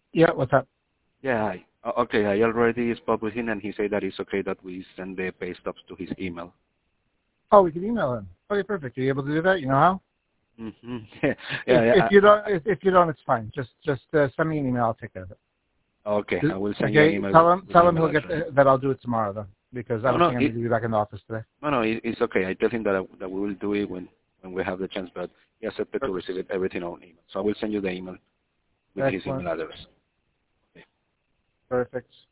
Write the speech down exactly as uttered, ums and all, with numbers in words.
Yeah, what's up? Yeah, hi. O- Okay, I already spoke with him, and he said that it's okay that we send the pay stubs to his email. Oh, we can email him. Okay, perfect. Are you able to do that? You know how? Mm-hmm. Yeah, If yeah, yeah. if you don't if, if you don't, it's fine. Just just uh, send me an email. I'll take care of it. I- Okay, I will send you an Okay, email with, tell him with the tell him email he'll get address. the, that I'll do it tomorrow though, because I No, don't no, think I'm it, going to be back in the office today. no, no, it, it's okay. I tell him that I, that we will do it when, when we have the chance, but he accepted to Perfect. receive it everything on email. So I will send you the email with his Excellent. email address. Okay. Perfect.